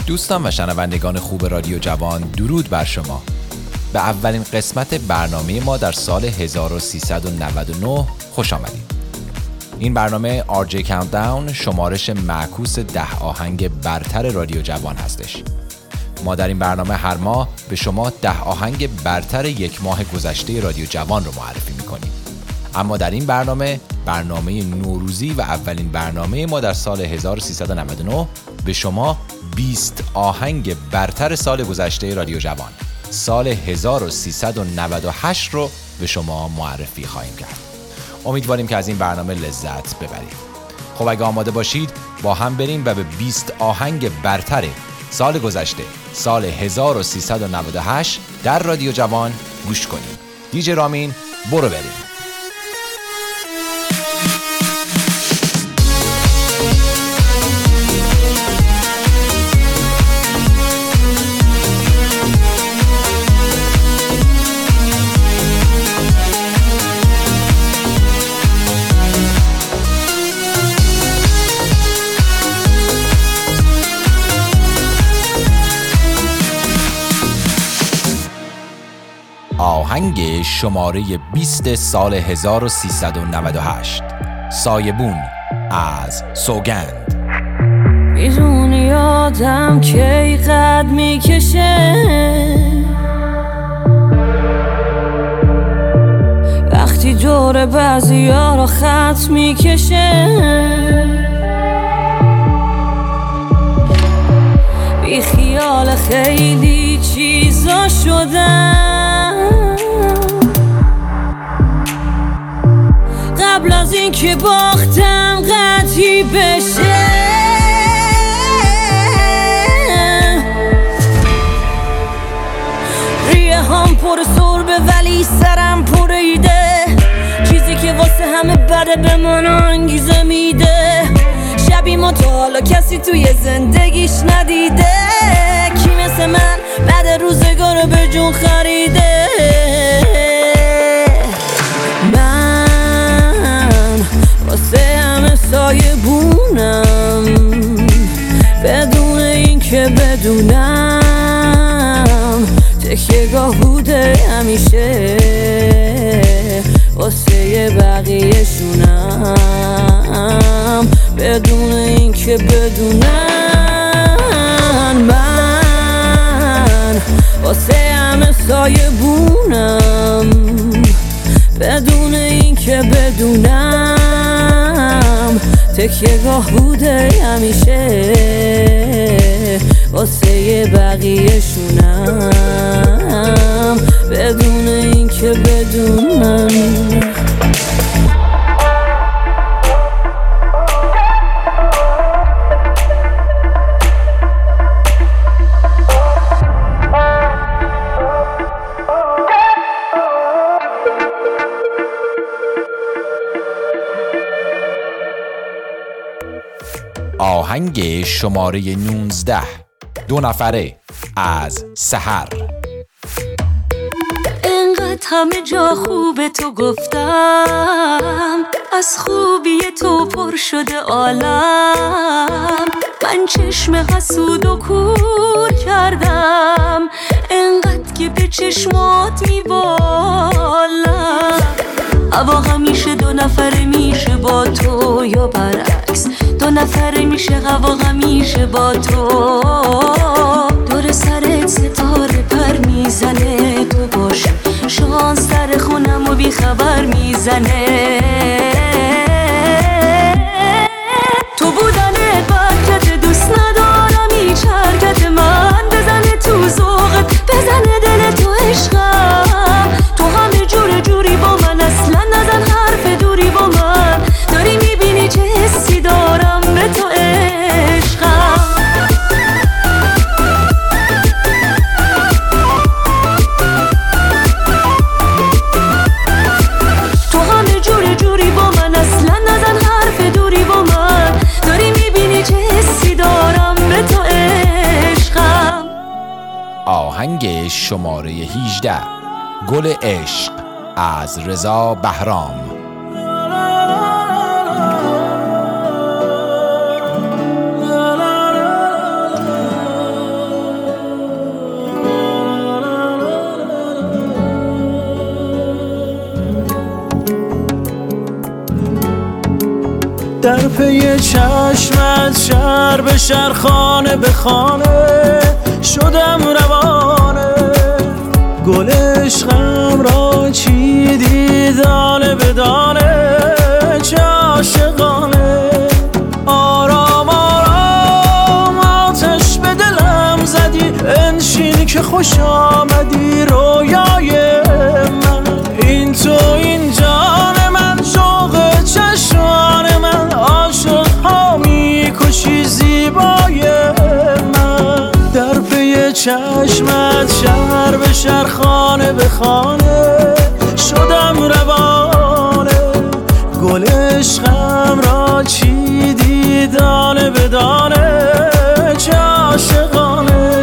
دوستان و شنوندگان خوب رادیو جوان، درود بر شما. به اولین قسمت برنامه ما در سال 1399 خوش آمدید. این برنامه RJ Countdown شمارش معکوس 10 آهنگ برتر رادیو جوان هستش. ما در این برنامه هر ماه به شما 10 آهنگ برتر یک ماه گذشته رادیو جوان رو معرفی میکنیم. اما در این برنامه نوروزی و اولین برنامه ما در سال 1399 به شما 20 آهنگ برتر سال گذشته رادیو جوان سال 1398 رو به شما معرفی خواهیم کرد. امیدواریم که از این برنامه لذت ببرید. خب اگه آماده باشید با هم بریم و به 20 آهنگ برتر سال گذشته سال 1398 در رادیو جوان گوش کنیم. دیجی رامین برو بریم. آهنگ شماره 20 سال 1398 سایبون از سوگند. میدونی آدم کی قد میکشه وقتی دور بعضی ها رو خط میکشه، بی خیال خیلی چیزا شدم قبل از این که باختم قطعی بشه. ریه هم پر سربه ولی سرم پر ایده، چیزی که واسه همه بده به من انگیزه میده. شبی ما تا حالا کسی توی زندگیش ندیده، کی مثل من بعد روزگار به جون خریده. من واسه همه سایبونم بدون این که بدونم، تکیه‌گاه بوده همیشه واسه بقیه شونم بدون این که بدونم. من واسه همه سایبونم بدون این که بدونم، تکیه‌گاه بوده همیشه واسه بقیه شونم بدون این که بدونم. آهنگ شماره 19 دو نفره از سحر. انقدر همه جا خوبه تو گفتم، از خوبی تو پر شده عالم. من چشم حسود و کور کردم انقدر که به چشمات میبالم. هوا همیشه دو نفره میشه با تو یا برعکس، دو نفره میشه هوا همیشه با تو. دور سرت ستاره پر میزنه، تو باش شانس در خونم و بی خبر میزنه. تو بودنت برکت دوست ندارم هیچ حرکت من بزنه تو ذوقت، بزنه دل تو عشقم. تو همه جوری با من اصلا نزن حرف دوری با من، داری میبینی چه حسی دارم به تو عشقم. تو همه جوری با من اصلا نزن حرف دوری با من، داری میبینی چه حسی دارم به تو عشقم. آهنگ شماره 18 گل عشق از رضا بهرام. پی چشمت شهر به شهر خانه به خانه شدم روانه. گل عشقم را چیدی دانه به دانه چه عاشقانه. آرام آرام آتش به دلم زدی انشین که خوش آمدی رویای من. این تو این جان من شوق چشمان من عاشق ها میکشی زیبای من. در پی چشمت شهر به شهر خانه به خانه شدم روانه. گل عشقم را چیدی دانه به دانه چه عاشقانه.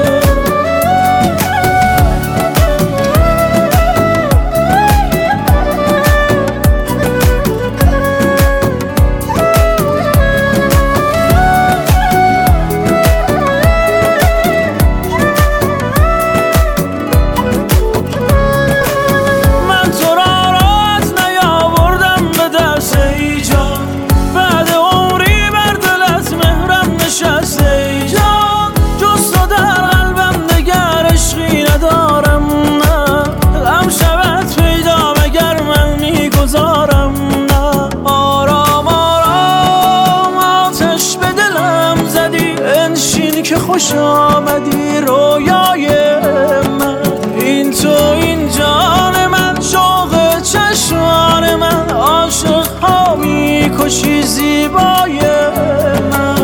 خوش آمدی رویای من. این تو این جان من شوق چشمان من عاشق ها میکشی زیبای من.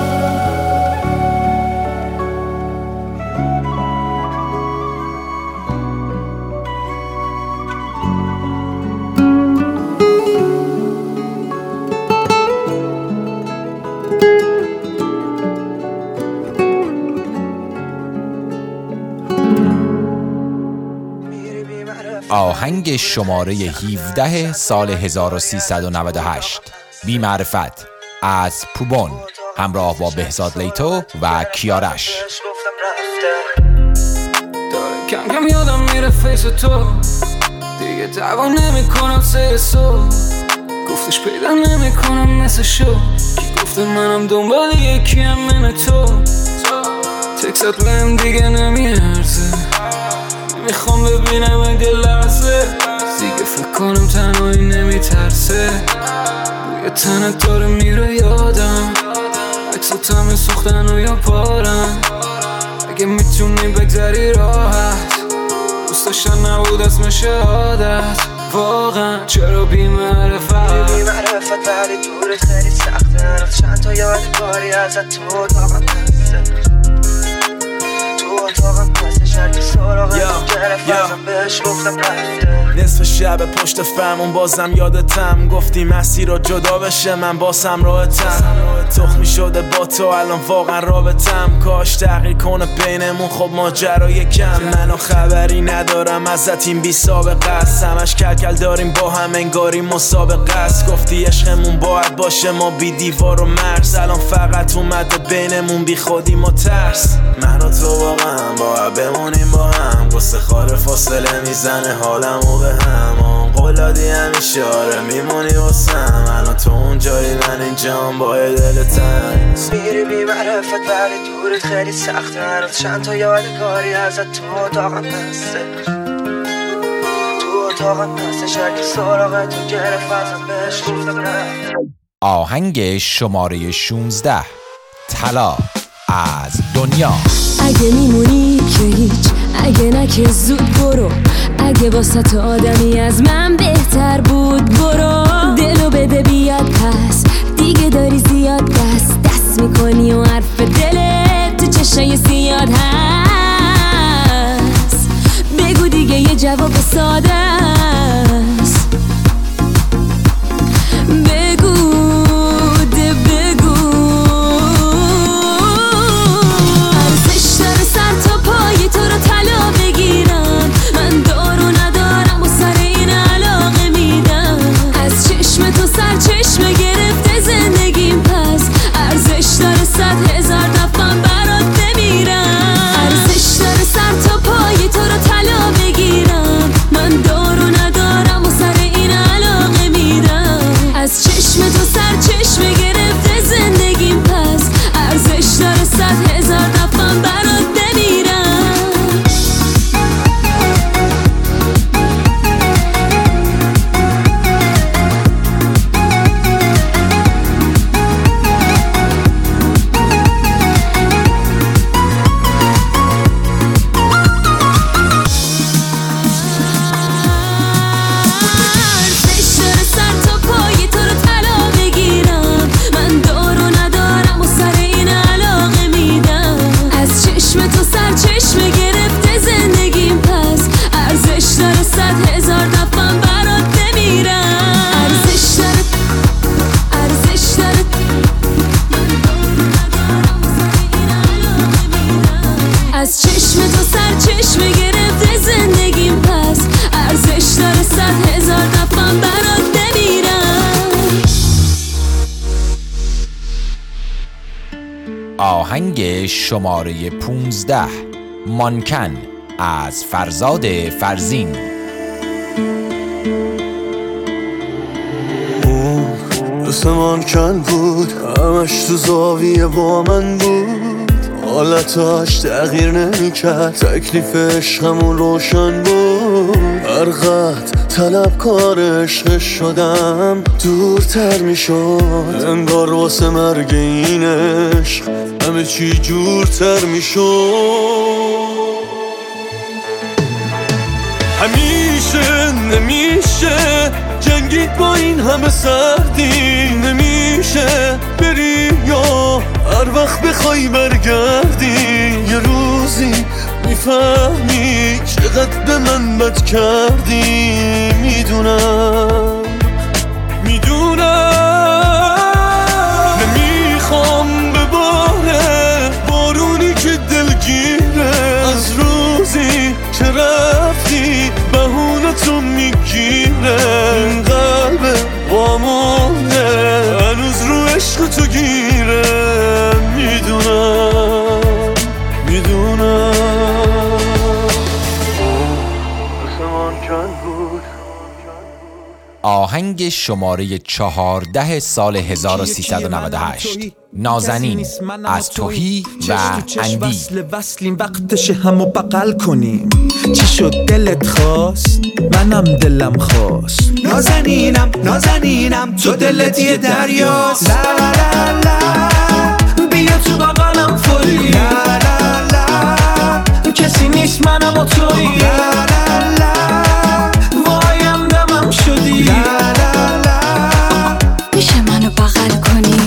آهنگ شماره 17 سال 1398 بی معرفت از پوبون همراه با بهزاد لیتو و کیارش. داره کم کم یادم میره فیس تو دیگه دعوا نمی کنم سه سو. گفتش پیدا نمی کنم مثل شو کی گفته منم دنبال یکیم من تو. تکست بهم دیگه نمیارزه میخوام ببینم اگه لحظه دیگه فکر کنم تنهایی نمیترسه. بوی تنت داره میره یادم عکسات همه سوختن و یا پارن. اگه میتونی بگذری راحت دوست داشتن نبود اسم شهادت. واقعا چرا بی معرفت ولی دورت خیلی سخته. رفت چند تا یادگاری ازت تو اتاقم هسته. نصف شب پشت فرمون بازم یادتم گفتی مسیر رو جدا بشه من بازم راحتم. تخمی شده با تو الان واقعا رابطم. کاش تغییر کنه بینمون خب ماجرا یکم. منو خبری ندارم ازت این بی سابقه است. همش کلکل داریم با هم انگاری مسابقه است. گفتی عشقمون باید باشه ما بی دیوار و مرز. الان فقط اومده بینمون بی خودی ما ترس. من و تو واقعا باید بمونیم با هم. قصه خاره فاصله میزنه حالمو به هم. قولادی همیشه آره میمونی واسم. الان تو اون جایی من اینجام با دل تنگ. میری بی معرفت ولی دورت خیلی سخته. هنوز چند تا یادگاری ازت تو اتاقم هسته. تو اتاقم هسته شرکی سراغ تو گرفت ازم بهش گفتم رفت. آهنگ شماره 16 طلا از دنیا. اگه میمونی که هیچ اگه نه که زود برو. اگه واسه تو آدمی از من بهتر بود برو. دلو بده بیاد پس دیگه داری زیاد دست میکنی و حرف دلت تو چشای سیاد هست. بگو دیگه یه جواب ساده است. بگو تو رو طلا بگیرم. من دارو ندارم و سر این علاقه میدم. از چشم تو سر چشمه گرفته زندگیم پس ارزش داره 100,000 دفعه برات بمیرم. ارزش داره سر تا پای تو رو طلا بگیرم. من دارو ندارم و سر این علاقه میدم. از چشم آهنگ شماره 15 مانکن از فرزاد فرزین. مثل مانکن بود، همش تو زاویه با من بود، حالتاش تغییر نمیکرد، تکلیف عشقمون روشن بود. هر قد طلبکار عشقش شدم دورتر میشد، انگار واسه مرگ این عشق همه چی جورتر میشد. همیشه نمیشه جنگید با این همه سردی، نمیشه بری یا هر وقت بخوای برگردی، یه روزی میفهمی چقدر به من بد کردی. میدونم نمیخوام بباره بارونی که دلگیره، از روزی که رفتی بهونتو میگیره، این قلب وامونه هنوز رو عشق تو گیره. میدونم آهنگ شماره 14 سال 1398 نازنین از توهی و اندی. وصلیم وقتش همو بغل کنیم، چی شد دلت خواست منم دلم خواست. نازنینم تو دلت یه دریاست، لا لا لا بیا تو بغلم فوری، لا لا لا کسی نیست منم و توی، لا لا لا وایم دمم شدی، لا لا لا میشه منو بغل کنی؟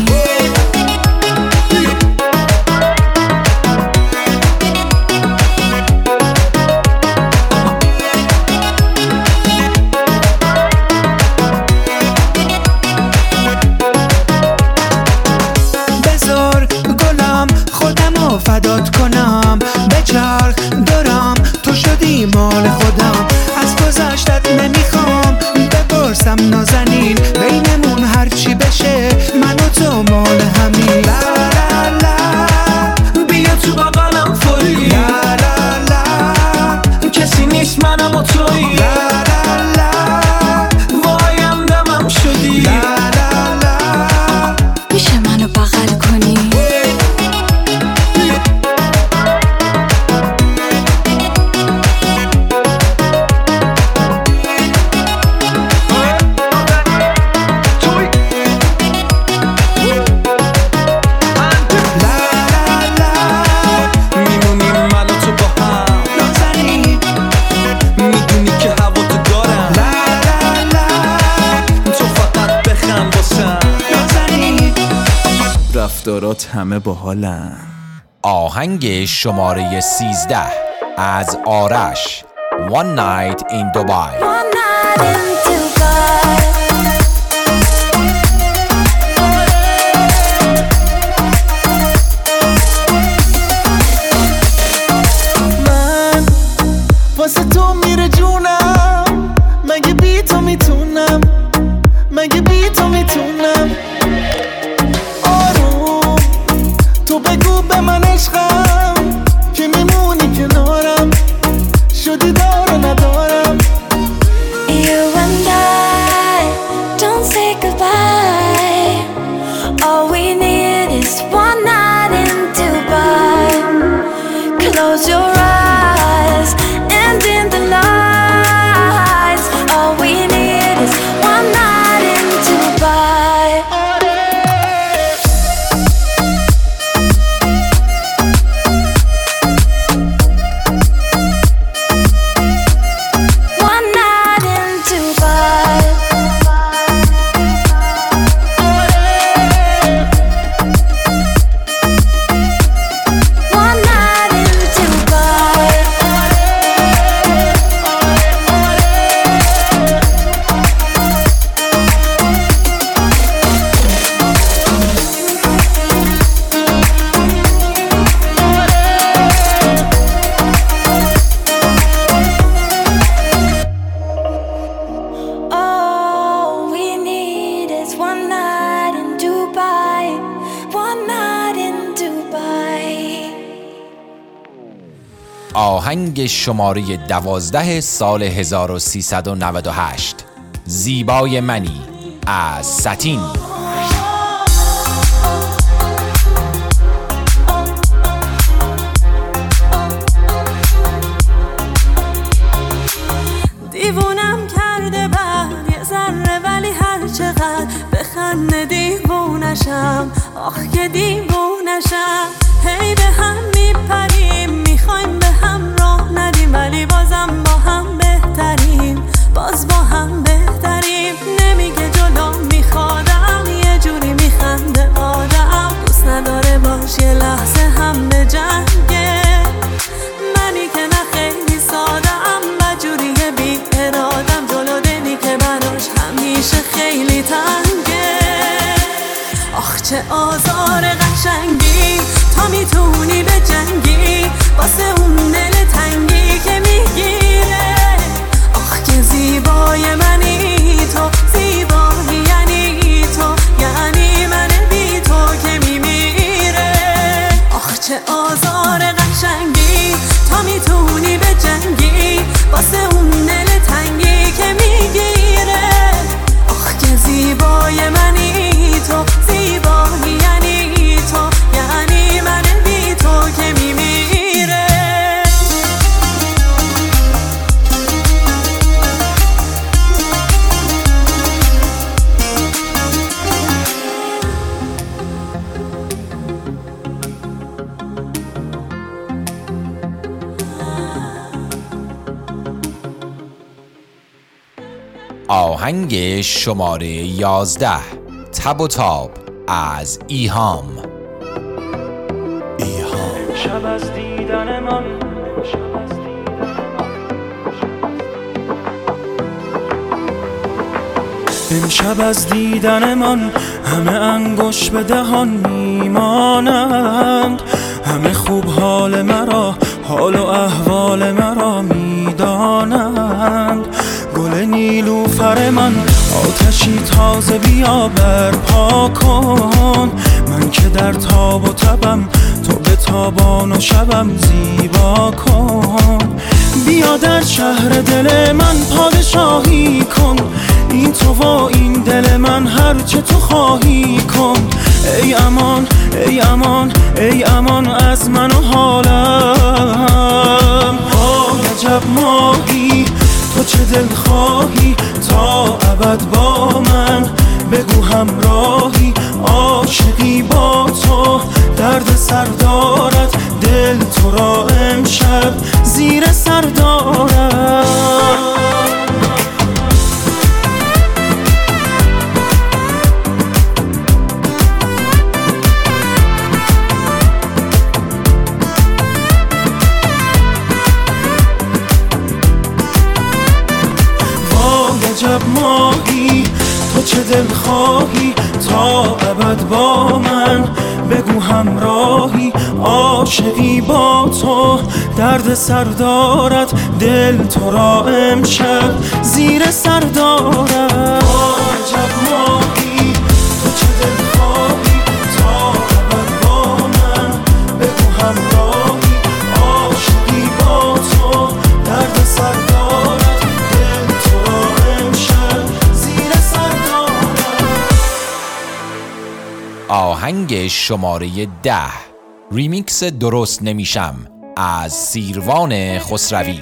بذار گلم خودمو فدات کنم، بچرخ دارم تو شدی مال خودم، از گذشتت نمیخوام بپرسم نازنین، بینمون هرچی بشه من و تو مال همین، لا لا لا بیا تو بغلم فوری، لا لا لا کسی نیست منم و توی، لا لا لا وایم دمم شدی، لا لا لا میشه منو بغل کنی؟ رفتارات همه باحالن. آهنگ شماره 13 از آرش One Night in Dubai. من واسه تو میره جونم، مگه بی تو میتونم، مگه بی تو میتونم. آروم تو بگو به من عشقم که میمونی کنارم، شدی دار و ندارم. You and I don't say goodbye, all we need is one night in Dubai. Close your eyes and in the lights, all we need is one night in Dubai. آهنگ شماره 12 سال 1398 زیبای منی از ستین. دیوونم کرده بعد یه ذره ولی هر چقدر بخنده دیوونشم، آخ که دیوونشم. هی به هم میپریم میخوایم به هم راه ندیم، ولی بازم با هم بهتریم، باز با هم بهتریم. نمیگه جلو میخوادم، یه جوری میخنده آدم، دوست نداره باش یه لحظه هم به جنگه. منی که نه خیلی سادم و جوری بی ارادم، جلو دلی که براش همیشه خیلی تنگه. آخ چه آزار قشنگی، تا میتونی به جنگی واسه اون دل تنگی که میگیره. آخ که زیبای منی تو، زیبایی یعنی تو، یعنی من بی تو که میمیره. آخ چه آزار قشنگی، تا میتونی به جنگی واسه اون دل تنگی که میگیره. آخ که زیبای منی تو، زیبایی یعنی تو، یعنی من بی تو که میمیره. آهنگ شماره 11 تب و تاب از ایهام. شب از دیدن من، امشب از دیدن من همه انگوش به دهان میمانند، همه خوب حال مرا، حال و احوال مرا میدانند. گل نیلوفر من آتشی تازه بیا برپا کن، من که در تاب و تبم تو به تابان و شبم زیبا کن. بیا در شهر دل من پادشاهی کن، این تو و این دل من هرچه تو خواهی کن. ای امان ای امان ای امان از من و حالم. عجب ماهی تو چه دل خواهی تا ابد با من، بگو همراهی عاشقی با تو، درد سر دارد دل تو را امشب زیر سر دارد. عجب ماهی تو چه دل خواهی تا ابد با من، بگو همراهی عاشقی با تو، درد سر دارد دل تو را امشب زیر سر دارد. عجب ماهی تو چه دل خواهی تا ابد با من، بگو همراهی عاشقی با تو، درد سر دارد دل تو را امشب زیر سر دارد. آهنگ شماره 10 ریمیکس درست نمیشم از سیروان خسروی.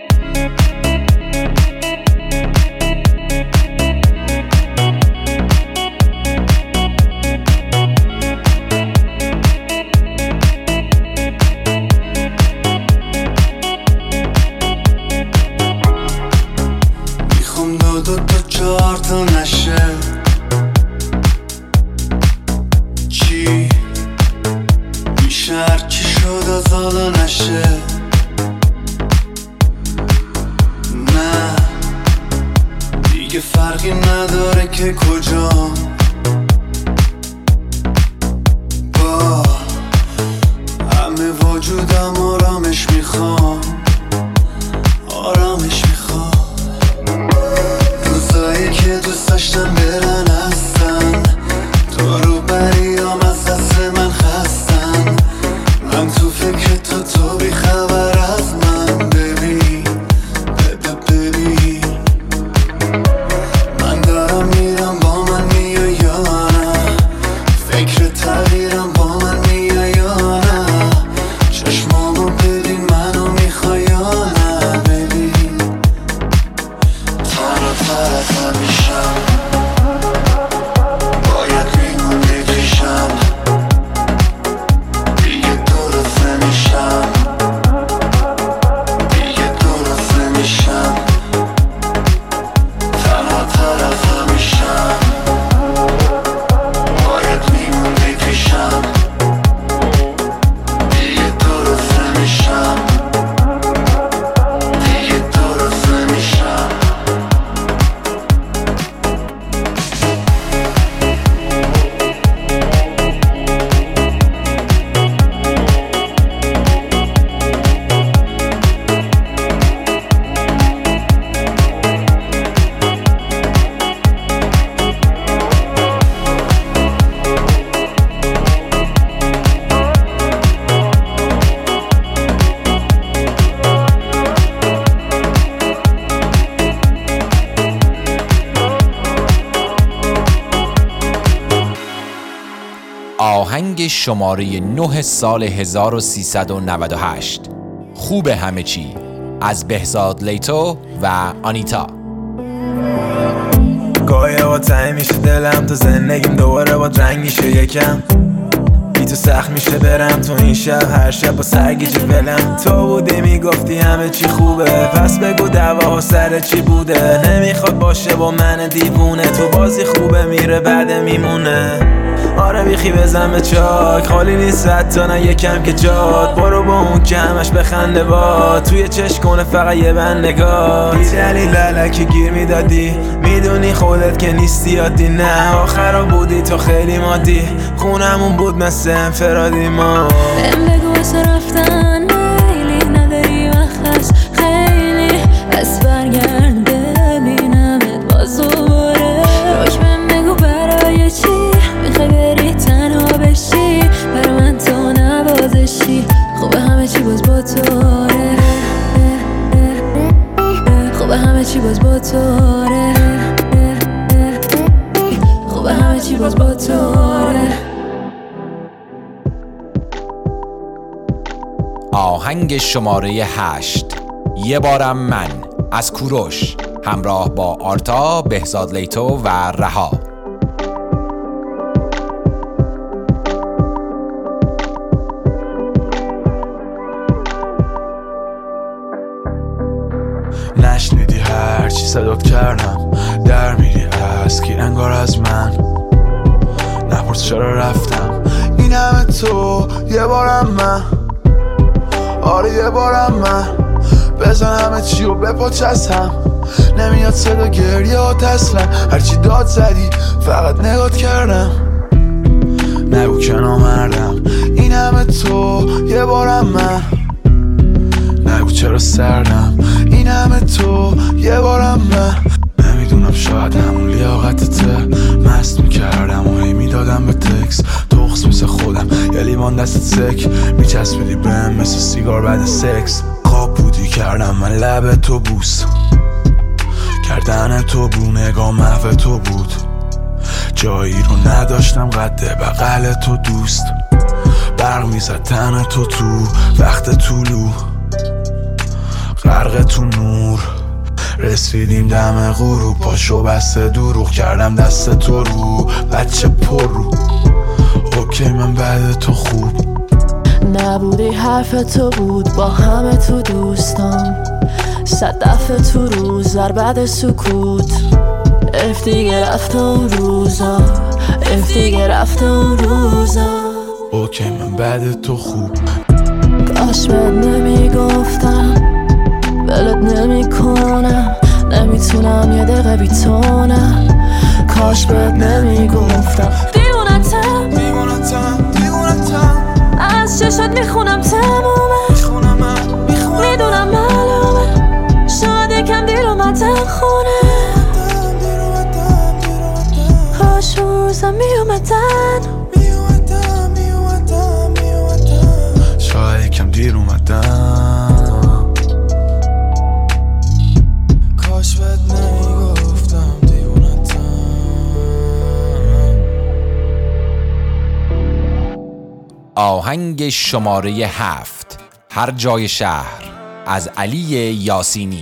میخوام دو تا 4 تا نشه، چی میشه هرچی شد از حالا نشه. نه دیگه فرقی نداره که کجا، با همه وجودم آرامش میخوام، آرامش میخوام. روزایی که دوست داشتم برن هستن، تو رو بریام از دست من خستن، من تو فکر تو بی خبر از من. آهنگ شماره 9 سال 1398 خوب همه چی از بهزاد لیتو و آنیتا. گاهی با تایی میشه دلم، تو زندگیم دوباره با رنگ میشه یکم، بی تو سخت میشه برم تو این شب، هر شب با سرگیجه ولم. تو بودی میگفتی همه چی خوبه، پس بگو دعوا سر چی بوده. نمیخواد باشه با من دیوونه، تو بازی خوبه میره بعد میمونه. آره بیخی بزن به چاک، خالی نیست حتی نه یکم که جاد. برو با اون که همش بخنده با، توی چشم کنه فقط یه بند نگاه. بی دلیل لالکی گیر میدادی، میدونی خودت که نیستی عادی. نه آخرا بودی تو خیلی مادی، خونمون بود مثل انفرادی ما. بهم بگو واسه رفتن میلی نداری وقت هست خیلی، پس برگرد ببینمت باز دوباره. روش بهم بگو برای چی میخوای بری تنها بشی، برای من تو نبازشی. خوبه همه چی باز با توره، خوبه همه چی باز با توره، خوبه همه چی باز با توره. آهنگ شماره 8 یه بارم من از کوروش همراه با آرتا، بهزاد لیتو و رها. نشنیدی هر چی صدات کردم، در میری از کی انگار از من. نپرس چرا رفتم، این همه تو یه بارم من. آره یه بارم من، بزن همه چی و بپاچ از هم. نمیاد صدا گریات اصلا، هرچی داد زدی فقط نگات کردم. نگو که نامردم، این همه تو یه بارم من. نگو چرا سردم، این همه تو یه بارم من. نمیدونم شاید همون لیاقتته، مست میکردم و هی میدادم به تکس. تخص مثل خودم یه لیوان دستت سک، میچسبیدی بهم مثل سیگار بعد سکس. خواب بودی کردم من لب تو بوس، کردن تو بو نگاه محو تو بود. جایی رو نداشتم قد بغل تو دوست، برق میزد تن تو تو وقت طولو، غرق تو نور. رسیدیم دم غروب، پاشو بسته دروغ کردم دست تو رو بچه پر رو. اوکی من بعد تو خوب نبودی، حرف تو بود با همه تو دوستام. 100 دفعه تو روز در بعد سکوت، اف دیگه رفت اون روزا، اف دیگه رفت اون روزا. اوکی من بعد تو خوب. کاش بهت نمیگفتم، ولت نمیکنم، نمیتونم یه دقیقه بیتونم. کاش بهت نمیگفتم، دیوونتم از چشت میخونم تمومه، میدونم معلومه شاید یکم دیر اومدم خونه. کاش روزم میومدن، شاید یکم دیر اومدم. کاش بهت نمیگفتم دیوونتم. آهنگ شماره 7 هر جای شهر از علی یاسینی.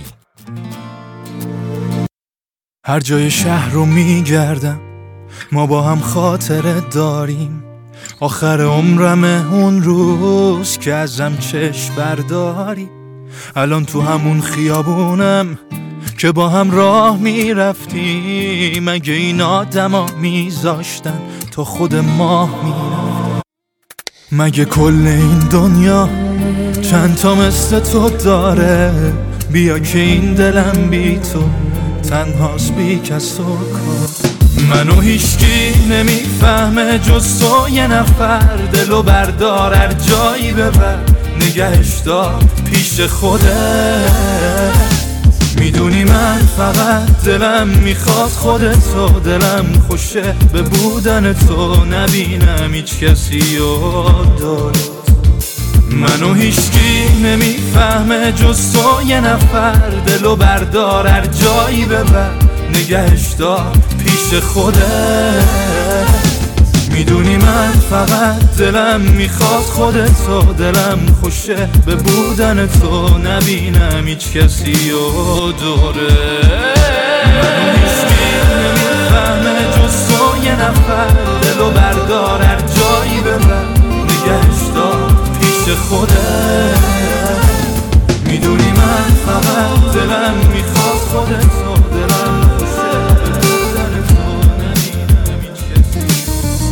هر جای شهر رو میگردم، ما با هم خاطره داریم. آخر عمرمه اون روز که ازم چشم برداری. الان تو همون خیابونم که با هم راه میرفتیم. مگه این آدما میذاشتن تا خود ماه میرفت؟ مگه کل این دنیا چند تا مثل تو داره؟ بیا که این دلم بی تو تنهاست بی کس و کار. منو هیچکی نمیفهمه جز تو، یه نفر دلو بردار هر جایی ببر، نگهش دار پیش خودت. میدونی من فقط دلم میخواد خودتو، دلم خوشه به بودن تو، نبینم هیچ کسی و دارت. منو هیچکی نمیفهمه جز تو، یه نفر دلو بردار هر جایی ببر، نگهش دار پیش خودت. میدونی من فقط دلم میخواد خودتو، دلم خوشه به بودن تو، نبینم هیچ کسی و دوره منو هیچکی نمیفهمه جز تو، یه نفر دلو بردار هر جایی ببر، نگهش دار پیش خودت. میدونی من فقط دلم میخواد خودتو، دلم خوشه به بودن تو، نبینم هیچ کسی.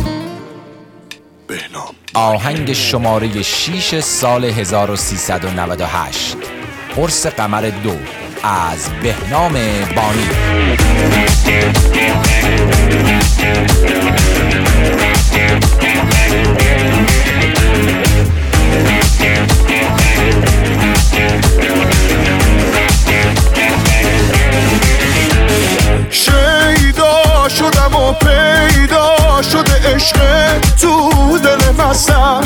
آهنگ شماره 6 سال 1398 قرص قمر 2 از بهنام بانی. شیدا شدم و پیدا شده عشق تو دل مستم،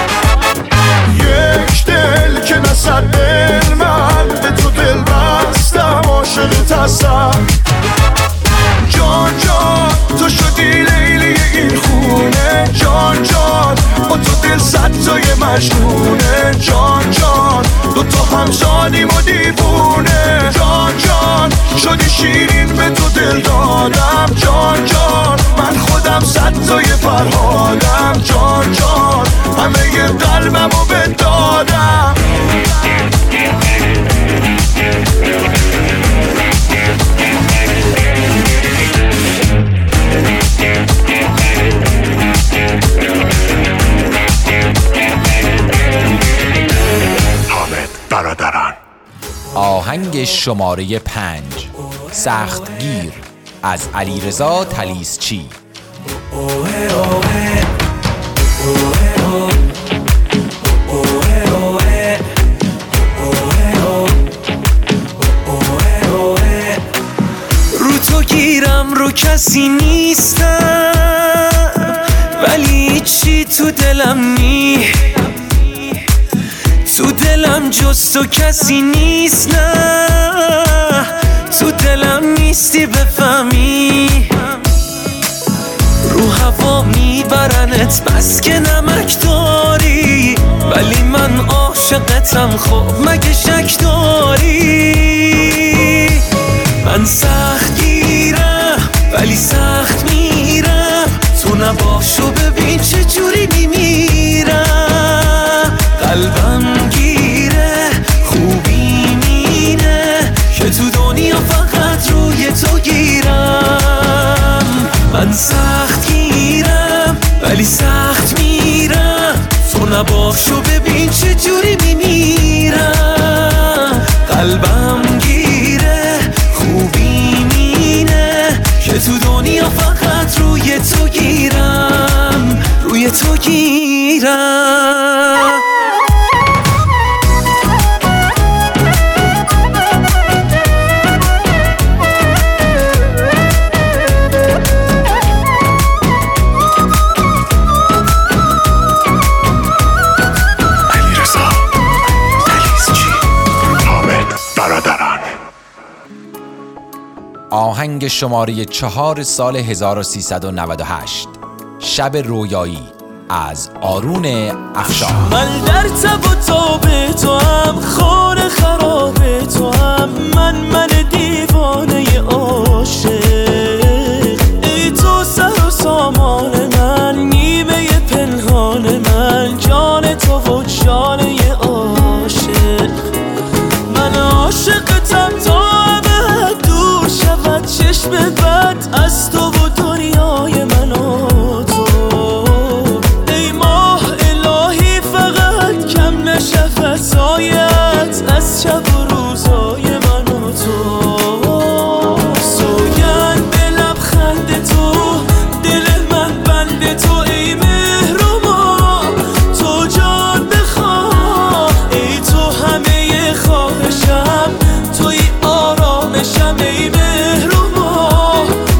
یک دل که نصد دل من به تو دل بستم، عاشقت هستم. جان جان تو شدی لیلی این خونه، جان جان با تو دل صد تای مجنونه، جان جان دوتا همزادیم و دیوونه، جان جان شدی شیرین به تو دل دادم، جان جان من خودم صد تای فرهادم، جان جان همه ی قلبمو بدادم. آهنگ شماره 5 سختگیر از علیرضا طلیسچی. رو تو گیرم رو کسی نیستم، ولی چی تو دلم نی، تو دلم جز تو کسی نیست، نه تو دلم نیستی بفهمی، رو هوا میبرنت بس که نمک داری، ولی من عاشقتم خب مگه شک داری. من سخت گیرم ولی سخت میرم، تو نباشو ببین چه جوری میمیرم، قلبم گیره خوبی مینه که تو دنیا فقط روی تو گیرم. من سخت گیرم ولی سخت میرم، تو نباشو ببین چه جوری میمیرم، قلبم گیره خوبی مینه که تو دنیا فقط روی تو گیرم، روی تو گیرم. آهنگ شماره 4 سال 1398 شب رویایی از آرون افشار. من در تب و تاب تو هم، خانه خراب تو هم، من دیوانه عاشق، ای تو سر و سامان من، نیمه پنهان من، جان تو و جانه عاشق. من عاشقتم تا ابد دور شود چشم بد از تو و دنیای من و تو، ای ماه الهی فقط کم نشه فسایت از شب و روزای من و تو. سوگند به لبخند تو، دل من بند تو، ای مهرما تو جان بخواه، ای تو همه خواهشم، توی آرامشم، ای مهرما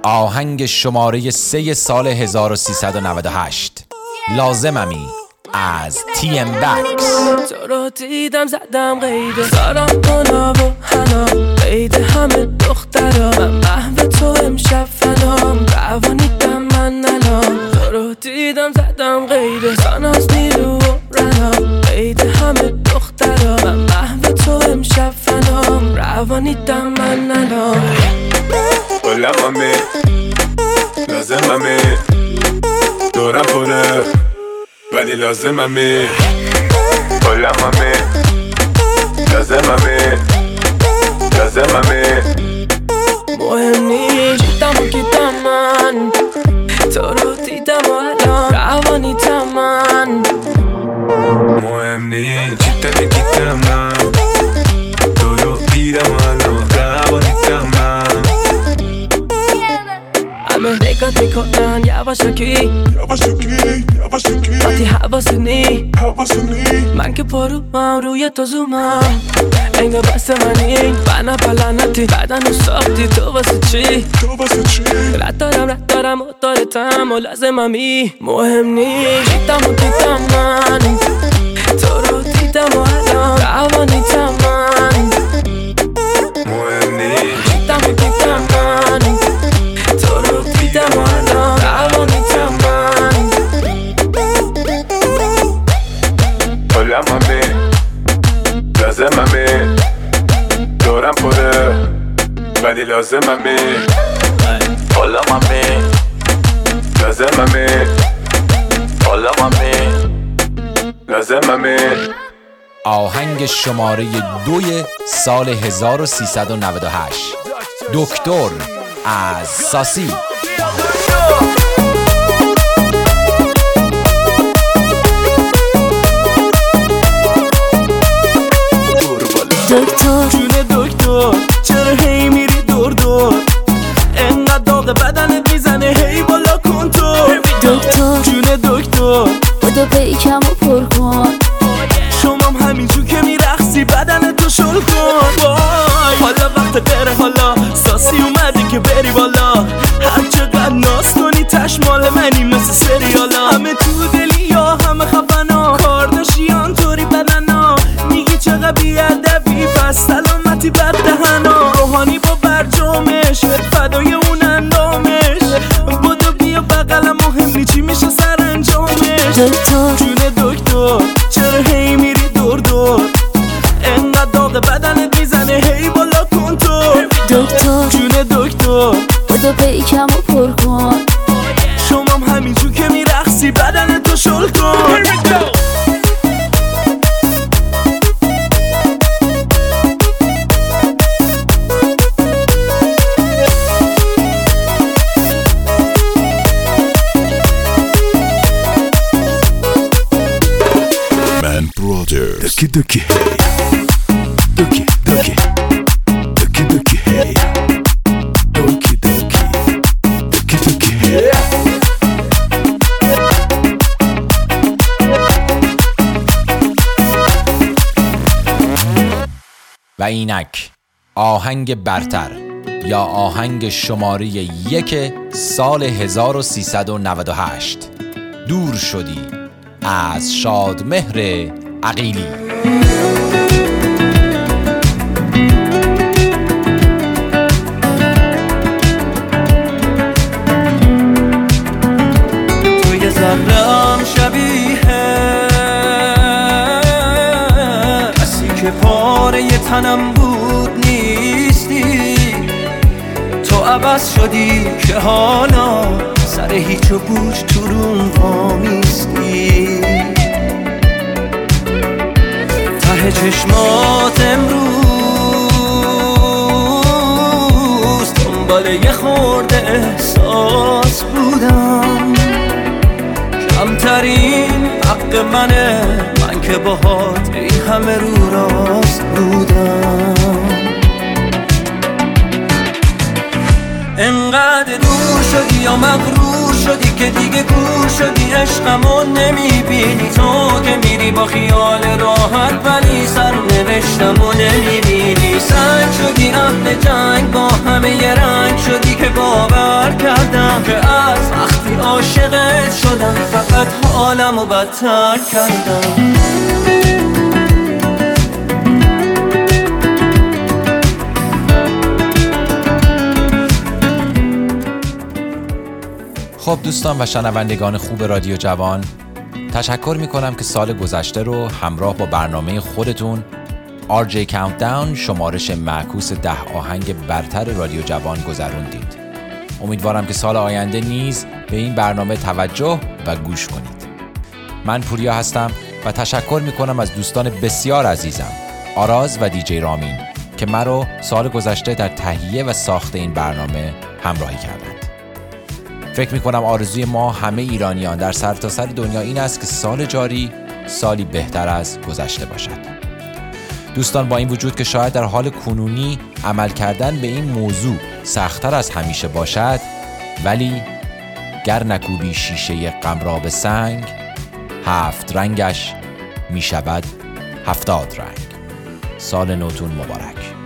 آهنگ شماره 3 سال 1398 لازممی از TMBax. تو رو دیدم زدم قیده سارم کنا و حنا قیده همه دخترا من محو تو امشب فنام روانیدم من نلام تو رو دیدم زدم قیده ساناز نیرو و رنام قیده همه دخترا من محو تو امشب فنام روانیدم من نلام عالممه لازممه دورم پره ولی لازممه عالممه لازممه مهم نیست جیدم و گیدم من تو رو دیدم و الان روانیتم من مهم نیست جیدم و گیدم من تو رو دیدم و الان روانیتم من همه نگات میکنن یواشکی وقتی حواسنی من که پروم روی تو زومم انگار بست منی بنا پلنتی بدن رو ساختی تو واسه چی رد دارم و دارتم و لازممی مهم نیست جیدم و دیدم من تو رو دیدم و الان روانیتم من مهم نیست جیدم و دیدم من تو رو دیدم و الان روانیتم من عالممه لازممه دورم پره ولی لازممه عالممه لازممه لازممه آهنگ شماره 2 سال 1398 دکتر از ساسی. دکتر جون دکتر چرا هی میری دور دور انقدر داغ بدنت میزنه هی بالا کن تو دکتر جون دکتر بودو پیکم و پر کن شمام همینجور که میرقصی بدن تو شل کن وای حالا وقت غیره حالا ساسی اومده که بری بالا هر چقدر ناز کنی تشمال منی مثل سریالا همه تو دلی یا همه خفنا کارداشیان طوری بدنا میگی چقدر بیادبی پس سلامتی بد دهنا روحانی با برجامش فدای اون اندامش بودو بیا بقلم مهم نی چی میشه سر انجامش دکتر جون دکتر چرا هی میری دور دور انقدر داغ بدنت میزنه هی بالا کن تو دکتر جون دکتر بودو پیکم و پر کن شمام همینجور که میرقصی بدن تو شل کن Man Brothers Duki Duki Hey Duki Duki Duki Duki Hey Duki Duki Duki Duki Hey و اینک آهنگ برتر یا آهنگ شماره 1 سال 1398 دور شدی از شادمهر عقیلی. توی ذره‌ام شبیه کسی که پاره تنم بود نیستی تو عوض شدی که حالا سر هیچ و پوچ تو روم وامیستی ته چشمات امروز دنبال یه خورده احساس بودم کمترین حق منه من که باهات این همه رو راست بودم انقدر دور شدی یا مغرور شدی که دیگه گور شدی عشقمو نمیبینی تو که میری با خیال راحت ولی سر نوشتم و نمیبینی. سنگ شدی اهل جنگ، با همه یه رنگ شدی که باور کردم که از وقتی عاشقت شدم فقط حالمو بدتر کردم. خب دوستان و شنوندگان خوب رادیو جوان، تشکر میکنم که سال گذشته رو همراه با برنامه خودتون RJ Countdown شمارش معکوس 10 آهنگ برتر رادیو جوان گذروندید. امیدوارم که سال آینده نیز به این برنامه توجه و گوش کنید. من پوریا هستم و تشکر میکنم از دوستان بسیار عزیزم آراز و دیجی رامین که من رو سال گذشته در تهیه و ساخت این برنامه همراهی کردند. فکر میکنم آرزوی ما همه ایرانیان در سرتاسر دنیا این است که سال جاری سالی بهتر از گذشته باشد. دوستان، با این وجود که شاید در حال کنونی عمل کردن به این موضوع سخت‌تر از همیشه باشد، ولی گر نکوبی شیشه غم را به سنگ، 7 رنگش می شود 70 رنگ. سال نوتون مبارک.